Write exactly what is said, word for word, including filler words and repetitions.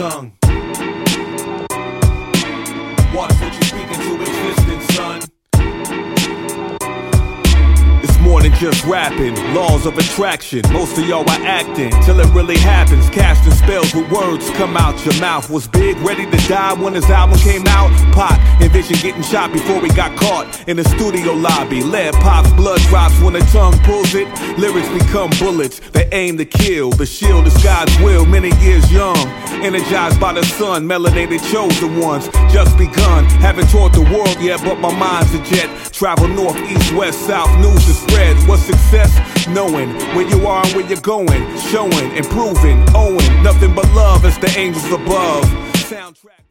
young. Watch what you speak into existence, son. It's more than just rapping, laws of attraction. Most of y'all are acting till it really happens. Casting spells with words come out your mouth. Was Big ready to die when his album came out? Pac envisioned getting shot before he got caught in the studio lobby. Lead pops, blood drops when the tongue pulls it. Lyrics become bullets that aim to kill. The shield is God's will, many years young. Energized by the sun, melanated chosen ones. Just begun, haven't toured the world yet, but my mind's a jet. Travel north, east, west, south, news is spread. What's success? Knowing where you are and where you're going. Showing, improving, owing. Nothing but love as the angels above. Soundtrack.